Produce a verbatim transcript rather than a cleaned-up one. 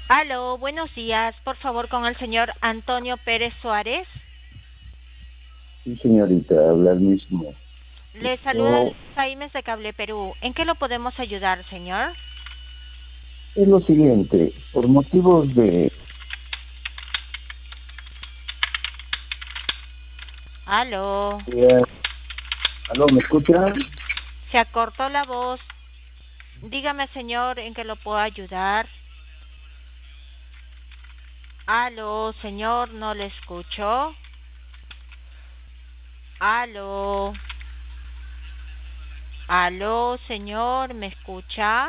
Aló, buenos días. Por favor, con el señor Antonio Pérez Suárez. Sí, señorita, habla el mismo. Le saluda Esto Jaime de Cable Perú. ¿En qué lo podemos ayudar, señor? es lo siguiente, por motivos de... Aló. eh, ¿Aló, me escucha? Se acortó la voz. Dígame, señor, ¿en qué lo puedo ayudar? Aló, señor, no le escucho. Aló. Aló, señor, ¿me escucha?